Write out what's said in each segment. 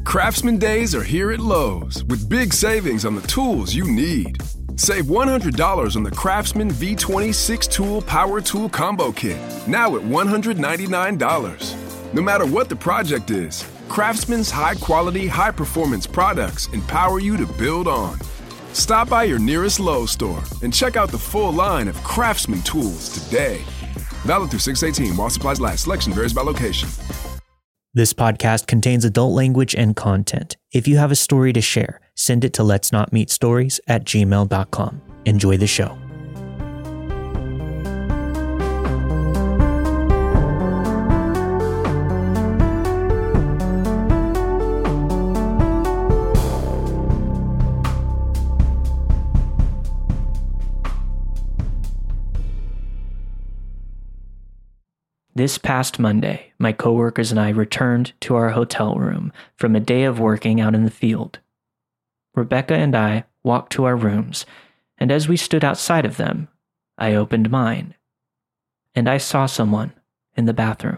Craftsman Days are here at Lowe's with big savings on the tools you need. Save $100 on the Craftsman V20 6-Tool Power Tool Combo Kit, now at $199. No matter what the project is, Craftsman's high-quality, high-performance products empower you to build on. Stop by your nearest Lowe's store and check out the full line of Craftsman tools today. Valid through 6/18 while supplies last. Selection varies by location. This podcast contains adult language and content. If you have a story to share, send it to letsnotmeetstories@gmail.com. Enjoy the show. This past Monday, my coworkers and I returned to our hotel room from a day of working out in the field. Rebecca and I walked to our rooms, and as we stood outside of them, I opened mine, and I saw someone in the bathroom.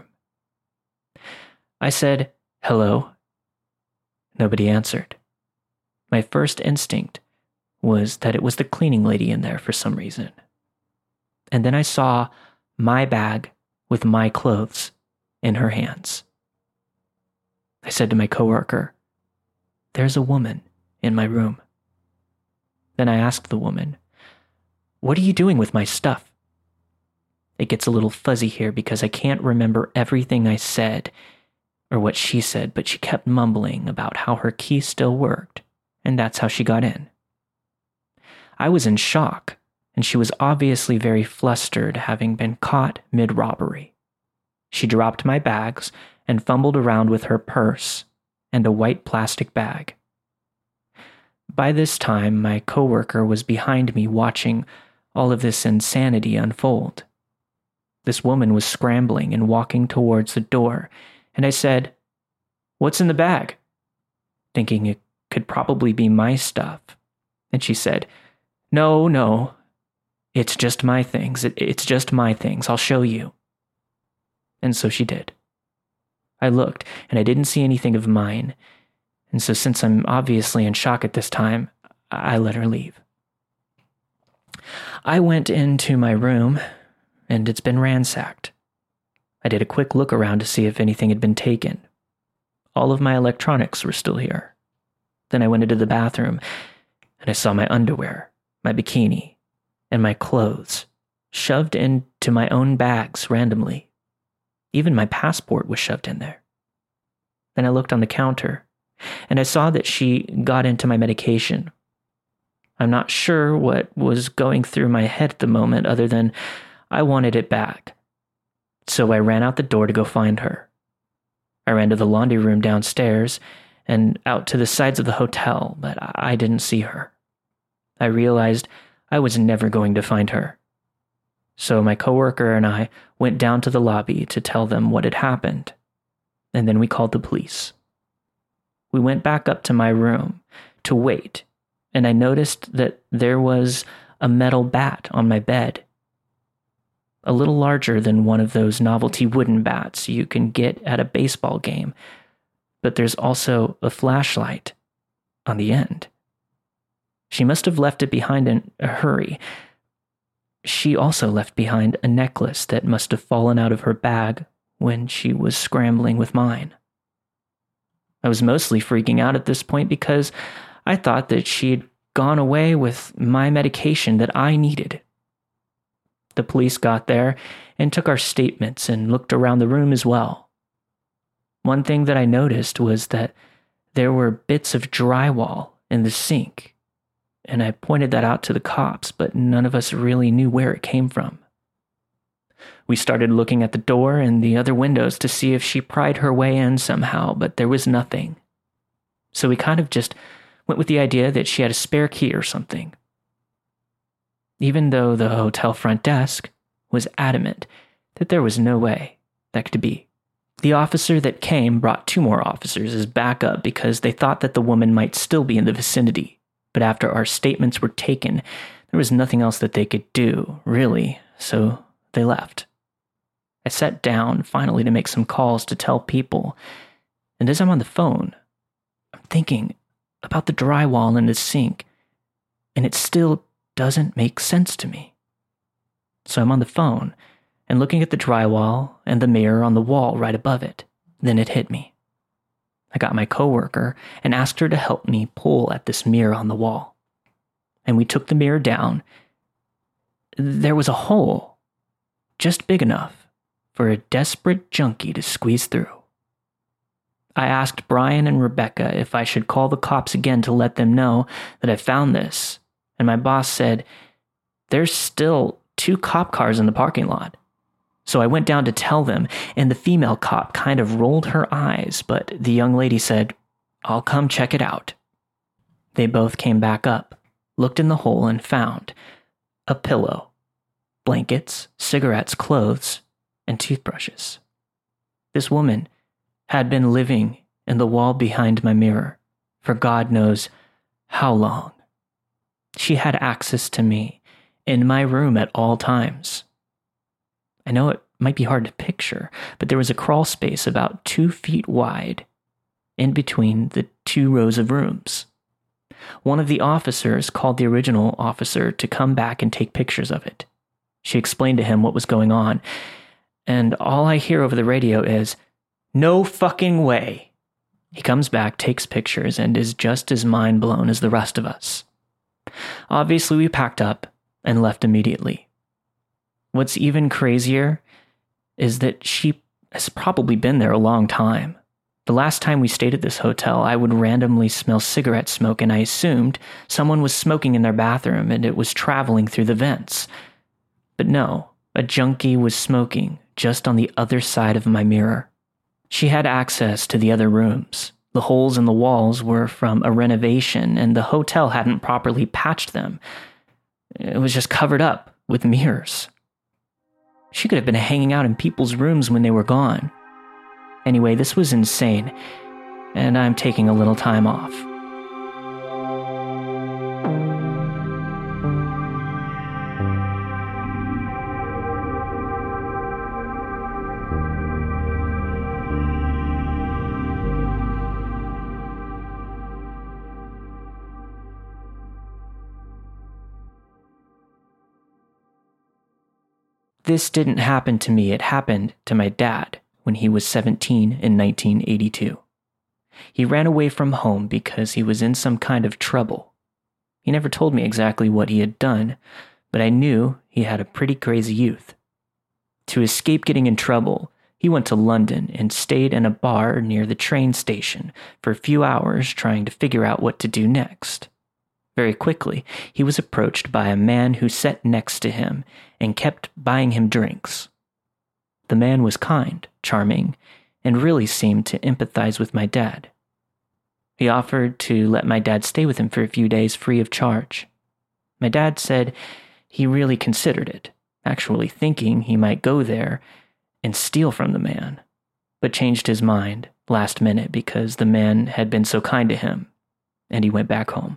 I said, "Hello." Nobody answered. My first instinct was that it was the cleaning lady in there for some reason. And then I saw my bag with my clothes in her hands. I said to my coworker, "There's a woman in my room." Then I asked the woman, "What are you doing with my stuff?" It gets a little fuzzy here because I can't remember everything I said or what she said, but she kept mumbling about how her key still worked, and that's how she got in. I was in shock, and she was obviously very flustered, having been caught mid-robbery. She dropped my bags and fumbled around with her purse and a white plastic bag. By this time, my coworker was behind me watching all of this insanity unfold. This woman was scrambling and walking towards the door, and I said, "What's in the bag?" thinking it could probably be my stuff. And she said, No. It's just my things. It's just my things. I'll show you." And so she did. I looked, and I didn't see anything of mine. And so since I'm obviously in shock at this time, I let her leave. I went into my room, and it's been ransacked. I did a quick look around to see if anything had been taken. All of my electronics were still here. Then I went into the bathroom, and I saw my underwear, my bikini, and my clothes shoved into my own bags randomly. Even my passport was shoved in there. Then I looked on the counter, and I saw that she got into my medication. I'm not sure what was going through my head at the moment other than I wanted it back. So I ran out the door to go find her. I ran to the laundry room downstairs and out to the sides of the hotel, but I didn't see her. I realized I was never going to find her. So my coworker and I went down to the lobby to tell them what had happened, and then we called the police. We went back up to my room to wait, and I noticed that there was a metal bat on my bed. A little larger than one of those novelty wooden bats you can get at a baseball game, but there's also a flashlight on the end. She must have left it behind in a hurry. She also left behind a necklace that must have fallen out of her bag when she was scrambling with mine. I was mostly freaking out at this point because I thought that she'd gone away with my medication that I needed. The police got there and took our statements and looked around the room as well. One thing that I noticed was that there were bits of drywall in the sink, and I pointed that out to the cops, but none of us really knew where it came from. We started looking at the door and the other windows to see if she pried her way in somehow, but there was nothing. So we kind of just went with the idea that she had a spare key or something. Even though the hotel front desk was adamant that there was no way that could be. The officer that came brought 2 more officers as backup because they thought that the woman might still be in the vicinity. But after our statements were taken, there was nothing else that they could do, really, so they left. I sat down finally to make some calls to tell people, and as I'm on the phone, thinking about the drywall in the sink, and it still doesn't make sense to me. So I'm on the phone and looking at the drywall and the mirror on the wall right above it. Then it hit me. I got my coworker and asked her to help me pull at this mirror on the wall. And we took the mirror down. There was a hole, just big enough for a desperate junkie to squeeze through. I asked Brian and Rebecca if I should call the cops again to let them know that I found this, and my boss said, "There's still 2 cop cars in the parking lot." So I went down to tell them, and the female cop kind of rolled her eyes, but the young lady said, "I'll come check it out." They both came back up, looked in the hole, and found a pillow, blankets, cigarettes, clothes, and toothbrushes. This woman had been living in the wall behind my mirror for God knows how long. She had access to me in my room at all times. I know it might be hard to picture, but there was a crawl space about 2 feet wide in between the 2 rows of rooms. One of the officers called the original officer to come back and take pictures of it. She explained to him what was going on, and all I hear over the radio is, "No fucking way." He comes back, takes pictures, and is just as mind blown as the rest of us. Obviously, we packed up and left immediately. What's even crazier is that she has probably been there a long time. The last time we stayed at this hotel, I would randomly smell cigarette smoke, and I assumed someone was smoking in their bathroom and it was traveling through the vents. But no, a junkie was smoking just on the other side of my mirror. She had access to the other rooms. The holes in the walls were from a renovation, and the hotel hadn't properly patched them. It was just covered up with mirrors. She could have been hanging out in people's rooms when they were gone. Anyway, this was insane, and I'm taking a little time off. This didn't happen to me, it happened to my dad when he was 17 in 1982. He ran away from home because he was in some kind of trouble. He never told me exactly what he had done, but I knew he had a pretty crazy youth. To escape getting in trouble, he went to London and stayed in a bar near the train station for a few hours trying to figure out what to do next. Very quickly, he was approached by a man who sat next to him and kept buying him drinks. The man was kind, charming, and really seemed to empathize with my dad. He offered to let my dad stay with him for a few days free of charge. My dad said he really considered it, actually thinking he might go there and steal from the man, but changed his mind last minute because the man had been so kind to him, and he went back home.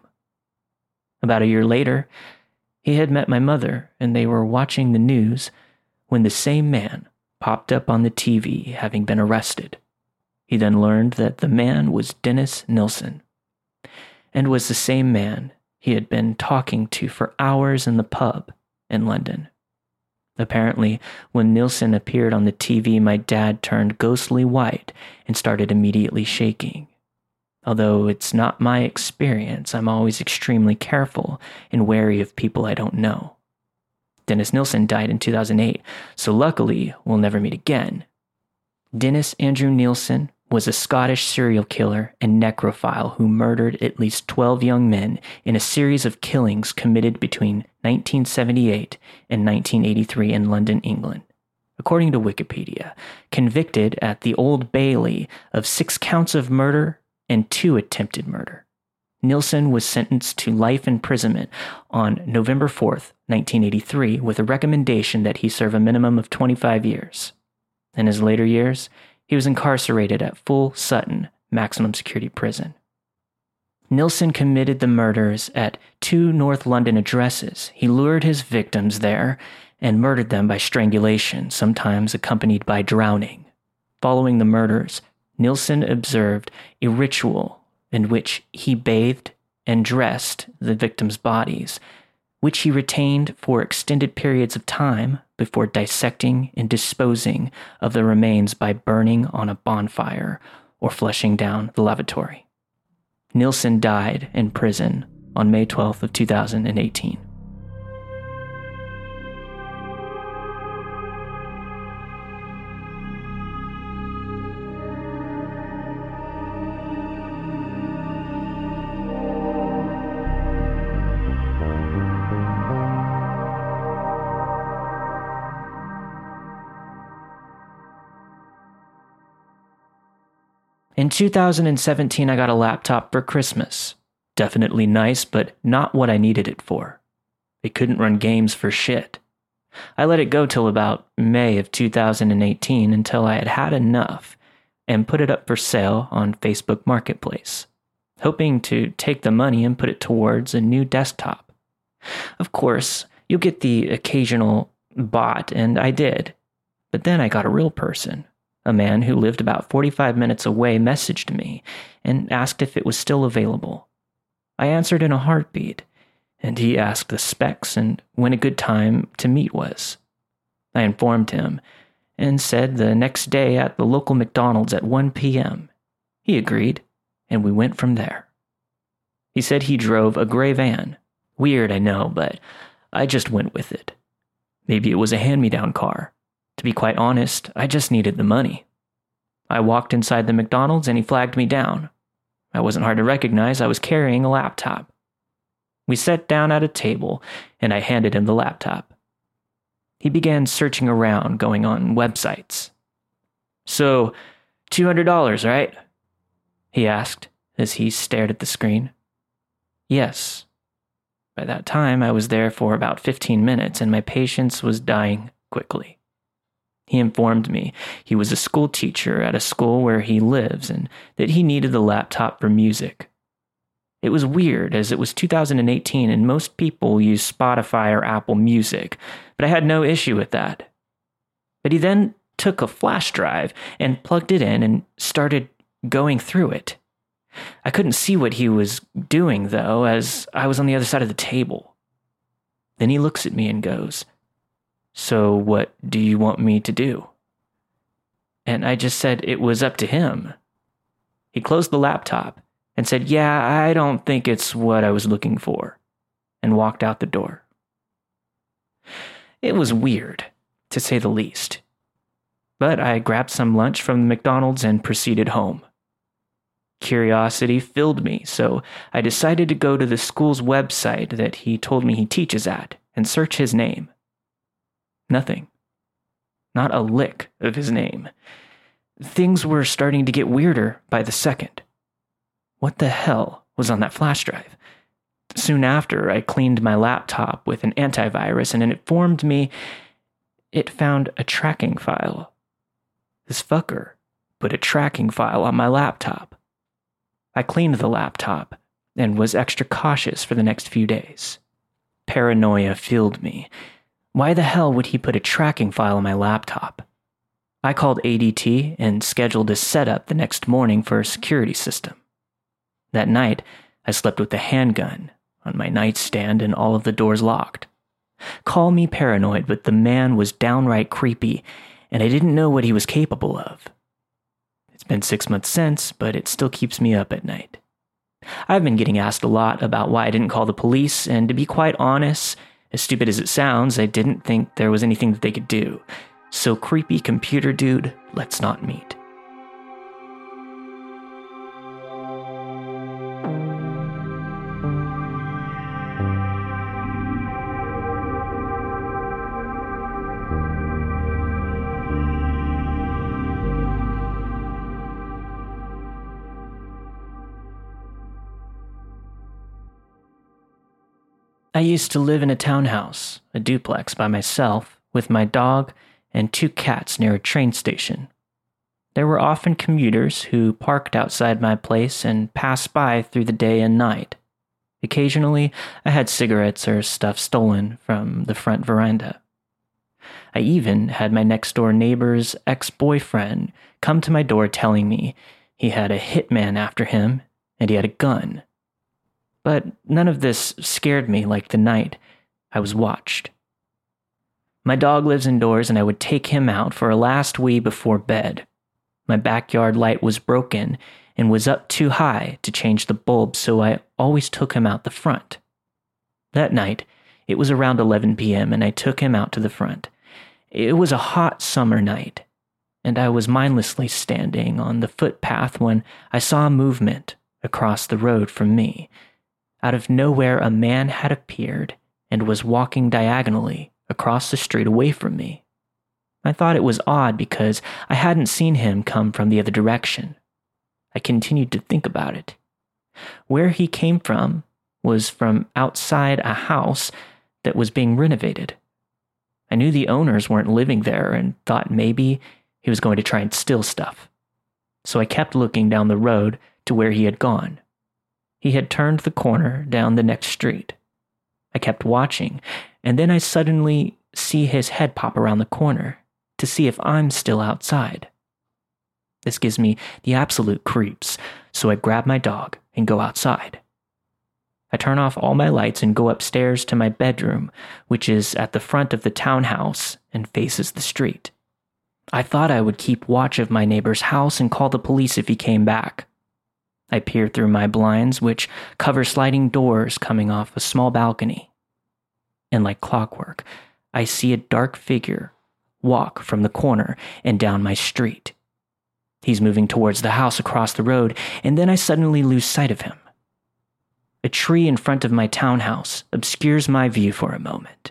About a year later, he had met my mother, and they were watching the news when the same man popped up on the TV having been arrested. He then learned that the man was Dennis Nilsen, and was the same man he had been talking to for hours in the pub in London. Apparently, when Nilsen appeared on the TV, my dad turned ghostly white and started immediately shaking. Although it's not my experience, I'm always extremely careful and wary of people I don't know. Dennis Nilsen died in 2008, so luckily we'll never meet again. Dennis Andrew Nilsen was a Scottish serial killer and necrophile who murdered at least 12 young men in a series of killings committed between 1978 and 1983 in London, England. According to Wikipedia, convicted at the Old Bailey of 6 counts of murder and 2 attempted murder. Nilsen was sentenced to life imprisonment on November 4th, 1983, with a recommendation that he serve a minimum of 25 years. In his later years, he was incarcerated at Full Sutton Maximum Security Prison. Nilsen committed the murders at 2 North London addresses. He lured his victims there and murdered them by strangulation, sometimes accompanied by drowning. Following the murders, Nilsen observed a ritual in which he bathed and dressed the victims' bodies, which he retained for extended periods of time before dissecting and disposing of the remains by burning on a bonfire or flushing down the lavatory. Nilsen died in prison on May 12th of 2018. In 2017, I got a laptop for Christmas. Definitely nice, but not what I needed it for. It couldn't run games for shit. I let it go till about May of 2018 until I had had enough and put it up for sale on Facebook Marketplace, hoping to take the money and put it towards a new desktop. Of course, you'll get the occasional bot, and I did. But then I got a real person. A man who lived about 45 minutes away messaged me and asked if it was still available. I answered in a heartbeat, and he asked the specs and when a good time to meet was. I informed him and said the next day at the local McDonald's at 1 p.m. He agreed, and we went from there. He said he drove a gray van. Weird, I know, but I just went with it. Maybe it was a hand-me-down car. To be quite honest, I just needed the money. I walked inside the McDonald's and he flagged me down. I wasn't hard to recognize. I was carrying a laptop. We sat down at a table and I handed him the laptop. He began searching around, going on websites. "So, $200, right?" he asked as he stared at the screen. Yes. By that time, I was there for about 15 minutes and my patience was dying quickly. He informed me he was a school teacher at a school where he lives and that he needed the laptop for music. It was weird as it was 2018 and most people use Spotify or Apple Music, but I had no issue with that. But he then took a flash drive and plugged it in and started going through it. I couldn't see what he was doing, though, as I was on the other side of the table. Then he looks at me and goes, "So what do you want me to do?" And I just said it was up to him. He closed the laptop and said, "Yeah, I don't think it's what I was looking for," and walked out the door. It was weird, to say the least. But I grabbed some lunch from the McDonald's and proceeded home. Curiosity filled me, so I decided to go to the school's website that he told me he teaches at and search his name. Nothing. Not a lick of his name. Things were starting to get weirder by the second. What the hell was on that flash drive? Soon after, I cleaned my laptop with an antivirus and it informed me it found a tracking file. This fucker put a tracking file on my laptop. I cleaned the laptop and was extra cautious for the next few days. Paranoia filled me. Why the hell would he put a tracking file on my laptop? I called ADT and scheduled a setup the next morning for a security system. That night, I slept with a handgun on my nightstand and all of the doors locked. Call me paranoid, but the man was downright creepy, and I didn't know what he was capable of. It's been 6 months since, but it still keeps me up at night. I've been getting asked a lot about why I didn't call the police, and to be quite honest, as stupid as it sounds, I didn't think there was anything that they could do. So creepy computer dude, let's not meet. I used to live in a townhouse, a duplex by myself, with my dog and 2 cats near a train station. There were often commuters who parked outside my place and passed by through the day and night. Occasionally, I had cigarettes or stuff stolen from the front veranda. I even had my next-door neighbor's ex-boyfriend come to my door telling me he had a hitman after him and he had a gun. But none of this scared me like the night I was watched. My dog lives indoors, and I would take him out for a last wee before bed. My backyard light was broken and was up too high to change the bulb, so I always took him out the front. That night, it was around 11 p.m., and I took him out to the front. It was a hot summer night, and I was mindlessly standing on the footpath when I saw movement across the road from me. Out of nowhere, a man had appeared and was walking diagonally across the street away from me. I thought it was odd because I hadn't seen him come from the other direction. I continued to think about it. Where he came from was from outside a house that was being renovated. I knew the owners weren't living there and thought maybe he was going to try and steal stuff. So I kept looking down the road to where he had gone. He had turned the corner down the next street. I kept watching, and then I suddenly see his head pop around the corner to see if I'm still outside. This gives me the absolute creeps, so I grab my dog and go outside. I turn off all my lights and go upstairs to my bedroom, which is at the front of the townhouse and faces the street. I thought I would keep watch of my neighbor's house and call the police if he came back. I peer through my blinds, which cover sliding doors coming off a small balcony. And like clockwork, I see a dark figure walk from the corner and down my street. He's moving towards the house across the road, and then I suddenly lose sight of him. A tree in front of my townhouse obscures my view for a moment.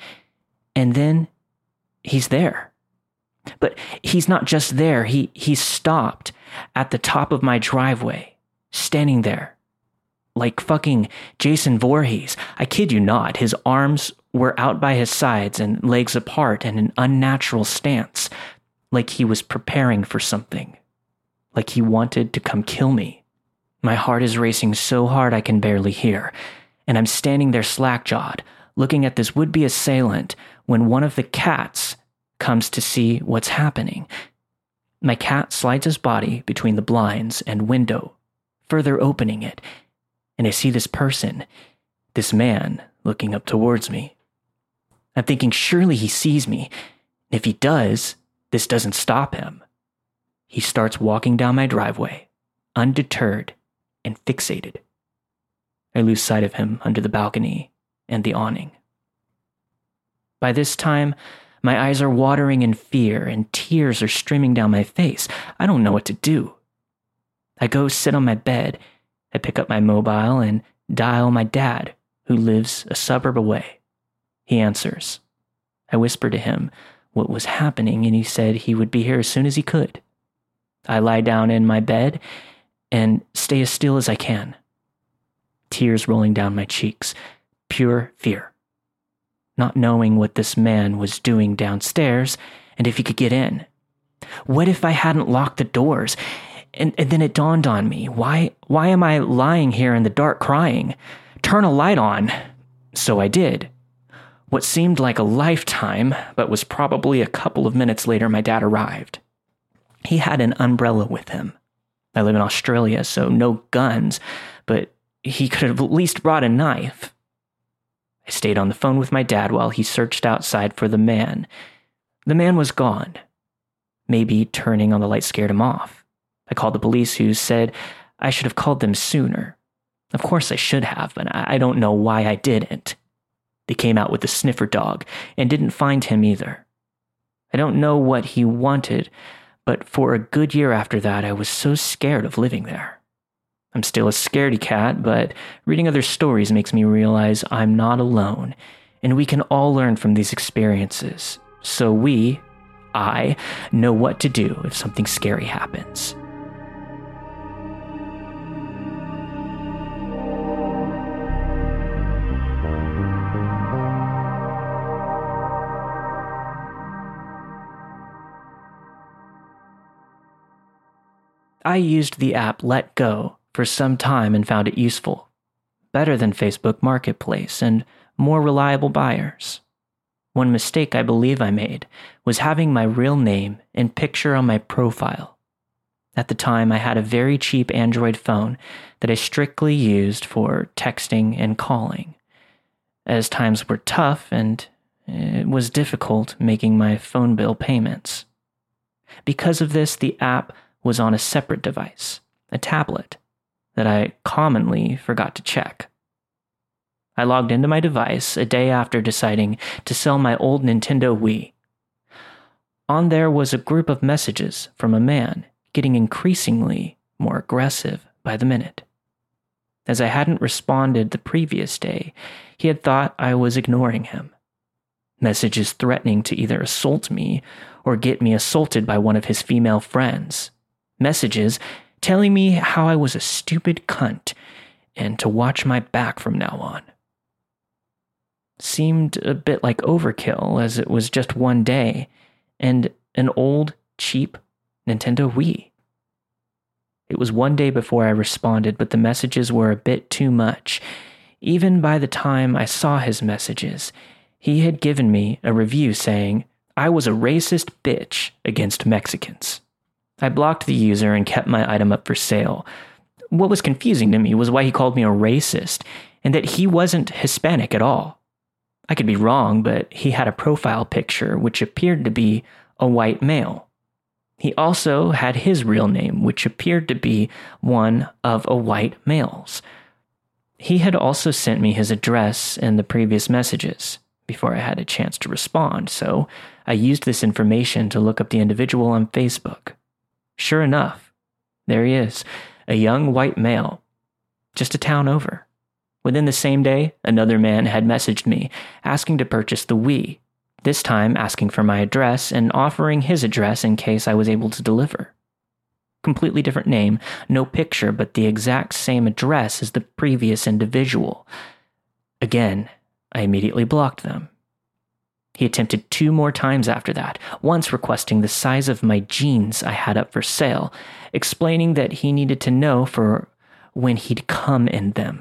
And then he's there. But he's not just there, he's stopped at the top of my driveway, standing there. Like fucking Jason Voorhees. I kid you not, his arms were out by his sides and legs apart in an unnatural stance, like he was preparing for something. Like he wanted to come kill me. My heart is racing so hard I can barely hear, and I'm standing there slack-jawed, looking at this would-be assailant when one of the cats comes to see what's happening. My cat slides his body between the blinds and window, further opening it, and I see this person, this man, looking up towards me. I'm thinking surely he sees me. If he does, this doesn't stop him. He starts walking down my driveway, undeterred and fixated. I lose sight of him under the balcony and the awning. By this time, my eyes are watering in fear and tears are streaming down my face. I don't know what to do. I go sit on my bed. I pick up my mobile and dial my dad, who lives a suburb away. He answers. I whisper to him what was happening, and he said he would be here as soon as he could. I lie down in my bed and stay as still as I can. Tears rolling down my cheeks, pure fear. Not knowing what this man was doing downstairs and if he could get in. What if I hadn't locked the doors? And then it dawned on me, why am I lying here in the dark crying? Turn a light on. So I did. What seemed like a lifetime, but was probably a couple of minutes later, my dad arrived. He had an umbrella with him. I live in Australia, so no guns, but he could have at least brought a knife. I stayed on the phone with my dad while he searched outside for the man. The man was gone. Maybe turning on the light scared him off. I called the police, who said I should have called them sooner. Of course I should have, but I don't know why I didn't. They came out with the sniffer dog and didn't find him either. I don't know what he wanted, but for a good year after that, I was so scared of living there. I'm still a scaredy cat, but reading other stories makes me realize I'm not alone, and we can all learn from these experiences. So I know what to do if something scary happens. I used the app Let Go for some time and found it useful, better than Facebook Marketplace and more reliable buyers. One mistake I believe I made was having my real name and picture on my profile. At the time, I had a very cheap Android phone that I strictly used for texting and calling, as times were tough and it was difficult making my phone bill payments. Because of this, the app was on a separate device, a tablet, that I commonly forgot to check. I logged into my device a day after deciding to sell my old Nintendo Wii. On there was a group of messages from a man getting increasingly more aggressive by the minute. As I hadn't responded the previous day, he had thought I was ignoring him. Messages threatening to either assault me or get me assaulted by one of his female friends. Messages telling me how I was a stupid cunt and to watch my back from now on. Seemed a bit like overkill, as it was just one day and an old, cheap Nintendo Wii. It was one day before I responded, but the messages were a bit too much. Even by the time I saw his messages, he had given me a review saying I was a racist bitch against Mexicans. I blocked the user and kept my item up for sale. What was confusing to me was why he called me a racist and that he wasn't Hispanic at all. I could be wrong, but he had a profile picture which appeared to be a white male. He also had his real name, which appeared to be one of a white male's. He had also sent me his address in the previous messages before I had a chance to respond, so I used this information to look up the individual on Facebook. Sure enough, there he is, a young white male, just a town over. Within the same day, another man had messaged me, asking to purchase the Wii, this time asking for my address and offering his address in case I was able to deliver. Completely different name, no picture, but the exact same address as the previous individual. Again, I immediately blocked them. He attempted 2 more times after that, once requesting the size of my jeans I had up for sale, explaining that he needed to know for when he'd come in them.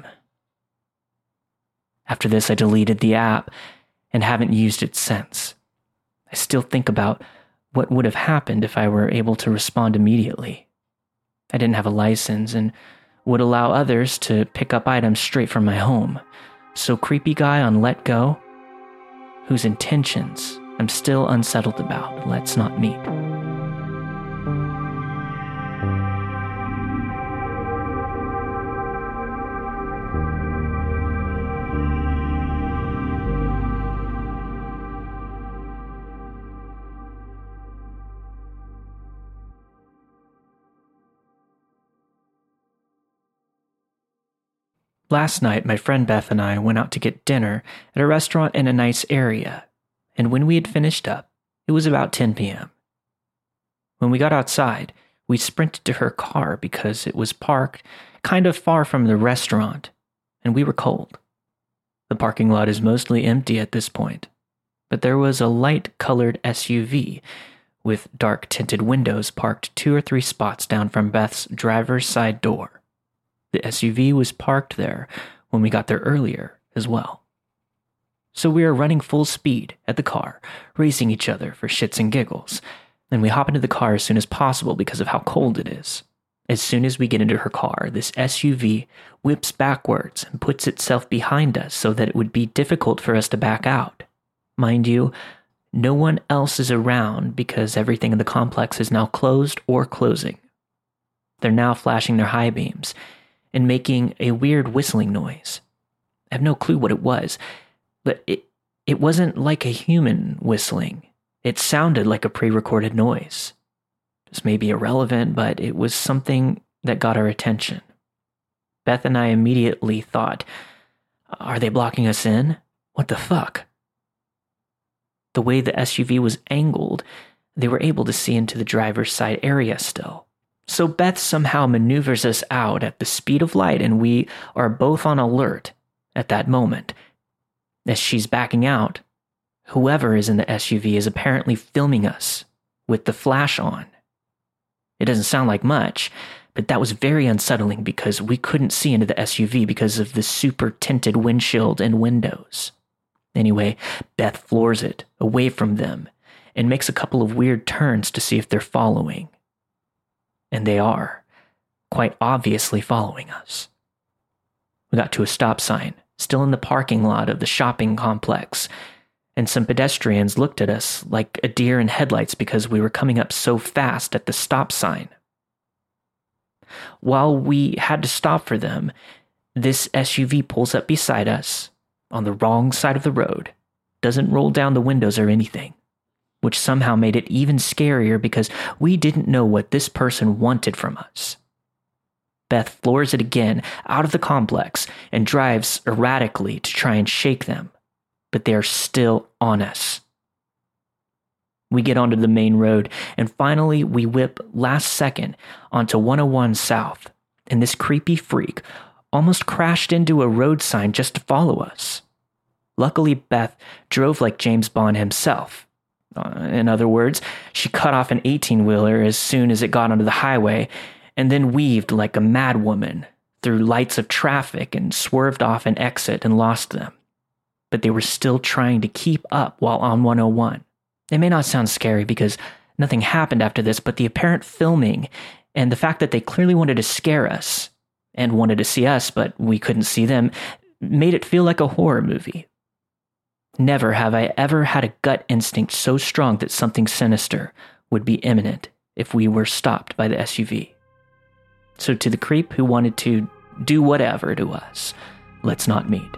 After this, I deleted the app and haven't used it since. I still think about what would have happened if I were able to respond immediately. I didn't have a license and would allow others to pick up items straight from my home. So creepy guy on Let Go, whose intentions I'm still unsettled about, let's not meet. Last night, my friend Beth and I went out to get dinner at a restaurant in a nice area, and when we had finished up, it was about 10 p.m. When we got outside, we sprinted to her car because it was parked kind of far from the restaurant, and we were cold. The parking lot is mostly empty at this point, but there was a light-colored SUV with dark-tinted windows parked 2 or 3 spots down from Beth's driver's side door. The SUV was parked there when we got there earlier as well. So we are running full speed at the car, racing each other for shits and giggles, and we hop into the car as soon as possible because of how cold it is. As soon as we get into her car, this SUV whips backwards and puts itself behind us so that it would be difficult for us to back out. Mind you, no one else is around because everything in the complex is now closed or closing. They're now flashing their high beams and making a weird whistling noise. I have no clue what it was, but it wasn't like a human whistling. It sounded like a pre-recorded noise. This may be irrelevant, but it was something that got our attention. Beth and I immediately thought, are they blocking us in? What the fuck? The way the SUV was angled, they were able to see into the driver's side area still. So Beth somehow maneuvers us out at the speed of light, and we are both on alert at that moment. As she's backing out, whoever is in the SUV is apparently filming us with the flash on. It doesn't sound like much, but that was very unsettling because we couldn't see into the SUV because of the super tinted windshield and windows. Anyway, Beth floors it away from them and makes a couple of weird turns to see if they're following. And they are, quite obviously following us. We got to a stop sign, still in the parking lot of the shopping complex, and some pedestrians looked at us like a deer in headlights because we were coming up so fast at the stop sign. While we had to stop for them, this SUV pulls up beside us, on the wrong side of the road, doesn't roll down the windows or anything, which somehow made it even scarier because we didn't know what this person wanted from us. Beth floors it again out of the complex and drives erratically to try and shake them, but they are still on us. We get onto the main road, and finally we whip last second onto 101 South, and this creepy freak almost crashed into a road sign just to follow us. Luckily, Beth drove like James Bond himself. In other words, she cut off an 18-wheeler as soon as it got onto the highway, and then weaved like a madwoman through lights of traffic and swerved off an exit and lost them. But they were still trying to keep up while on 101. It may not sound scary because nothing happened after this, but the apparent filming and the fact that they clearly wanted to scare us and wanted to see us, but we couldn't see them, made it feel like a horror movie. Never have I ever had a gut instinct so strong that something sinister would be imminent if we were stopped by the SUV. So to the creep who wanted to do whatever to us, let's not meet.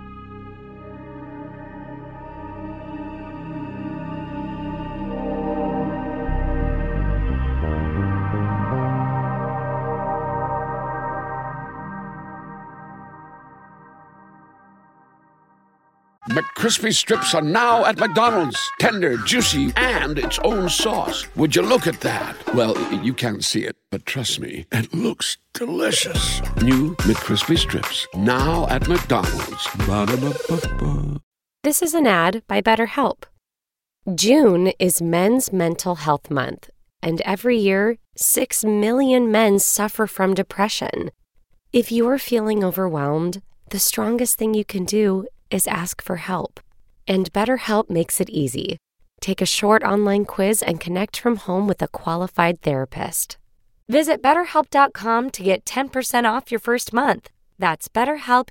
McCrispy strips are now at McDonald's. Tender, juicy, and its own sauce. Would you look at that? Well, you can't see it, but trust me, it looks delicious. New McCrispy strips, now at McDonald's. Ba-da-ba-ba-ba. This is an ad by BetterHelp. June is Men's Mental Health Month, and every year, 6 million men suffer from depression. If you're feeling overwhelmed, the strongest thing you can do is ask for help. And BetterHelp makes it easy. Take a short online quiz and connect from home with a qualified therapist. Visit BetterHelp.com to get 10% off your first month. That's BetterHelp,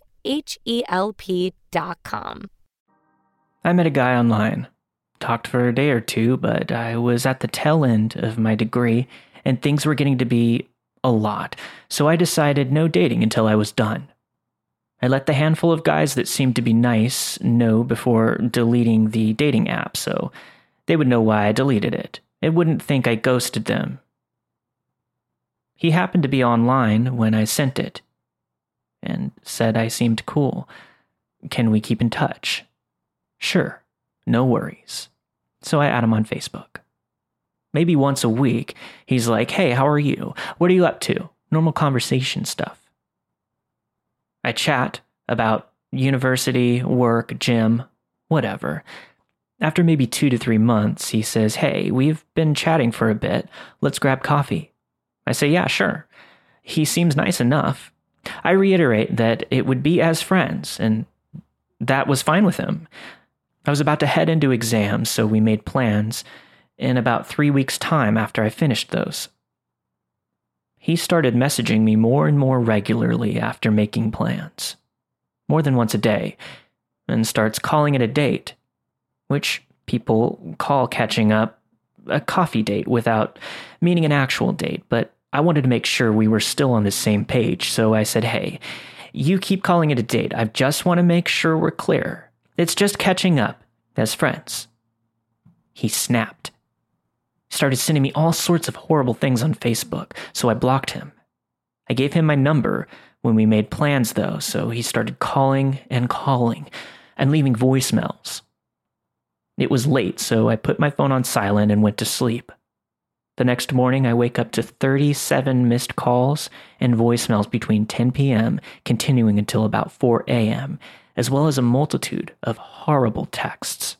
HELP.com. I met a guy online. Talked for a day or two, but I was at the tail end of my degree, and things were getting to be a lot, so I decided no dating until I was done. I let the handful of guys that seemed to be nice know before deleting the dating app, so they would know why I deleted it. It wouldn't think I ghosted them. He happened to be online when I sent it, and said I seemed cool. Can we keep in touch? Sure, no worries. So I add him on Facebook. Maybe once a week, he's like, hey, how are you? What are you up to? Normal conversation stuff. I chat about university, work, gym, whatever. After maybe 2 to 3 months, he says, hey, we've been chatting for a bit. Let's grab coffee. I say, yeah, sure. He seems nice enough. I reiterate that it would be as friends, and that was fine with him. I was about to head into exams, so we made plans in about 3 weeks' time after I finished those. He started messaging me more and more regularly after making plans, more than once a day, and starts calling it a date, which people call catching up a coffee date without meaning an actual date, but I wanted to make sure we were still on the same page, so I said, hey, you keep calling it a date. I just want to make sure we're clear. It's just catching up as friends. He snapped. Started sending me all sorts of horrible things on Facebook, so I blocked him. I gave him my number when we made plans, though, so he started calling and leaving voicemails. It was late, so I put my phone on silent and went to sleep. The next morning, I wake up to 37 missed calls and voicemails between 10 p.m., continuing until about 4 a.m., as well as a multitude of horrible texts.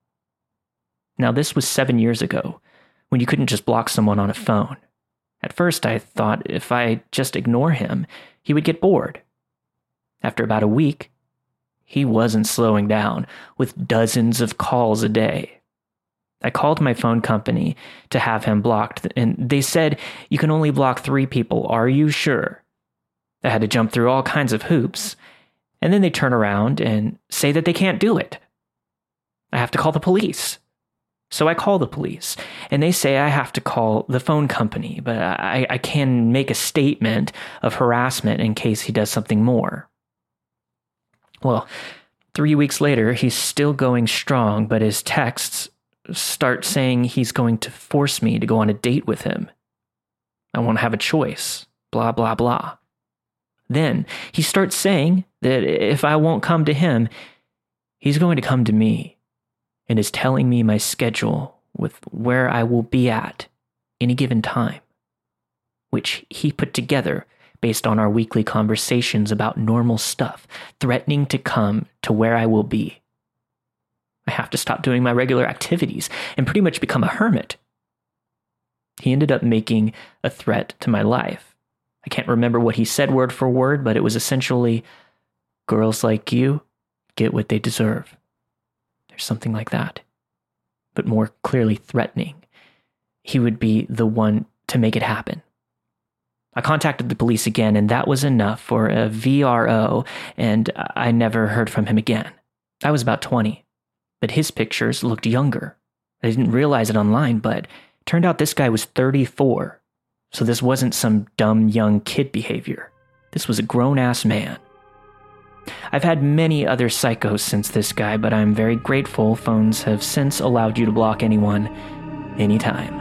Now, this was 7 years ago, when you couldn't just block someone on a phone. At first, I thought if I just ignore him, he would get bored. After about a week, he wasn't slowing down, with dozens of calls a day. I called my phone company to have him blocked, and they said, "You can only block 3 people. Are you sure?" I had to jump through all kinds of hoops, and then they turn around and say that they can't do it. I have to call the police. So I call the police, and they say I have to call the phone company, but I can make a statement of harassment in case he does something more. Well, 3 weeks later, he's still going strong, but his texts start saying he's going to force me to go on a date with him. I won't have a choice, blah, blah, blah. Then he starts saying that if I won't come to him, he's going to come to me, and is telling me my schedule with where I will be at any given time, which he put together based on our weekly conversations about normal stuff, threatening to come to where I will be. I have to stop doing my regular activities and pretty much become a hermit. He ended up making a threat to my life. I can't remember what he said word for word, but it was essentially, "Girls like you get what they deserve." There's something like that, but more clearly threatening. He would be the one to make it happen. I contacted the police again, and that was enough for a VRO, and I never heard from him again. I was about 20, but his pictures looked younger. I didn't realize it online, but turned out this guy was 34, so this wasn't some dumb young kid behavior. This was a grown-ass man. I've had many other psychos since this guy, but I'm very grateful phones have since allowed you to block anyone, anytime.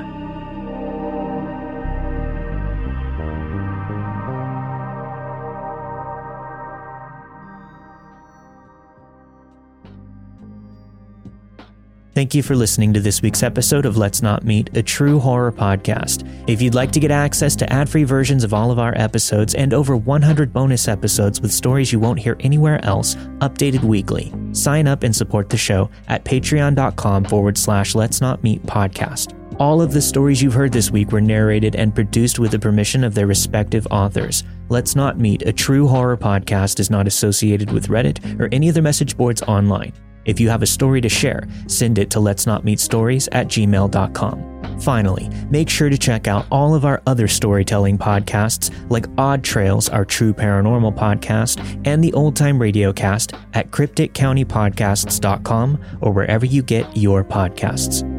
Thank you for listening to this week's episode of Let's Not Meet, a true horror podcast. If you'd like to get access to ad-free versions of all of our episodes and over 100 bonus episodes with stories you won't hear anywhere else, updated weekly, sign up and support the show at patreon.com/Let's Not Meet podcast. All of the stories you've heard this week were narrated and produced with the permission of their respective authors. Let's Not Meet, a true horror podcast is not associated with Reddit or any other message boards online. If you have a story to share, send it to letsnotmeetstories@gmail.com. Finally, make sure to check out all of our other storytelling podcasts like Odd Trails, our true paranormal podcast, and the Old Time Radio Cast at crypticcountypodcasts.com or wherever you get your podcasts.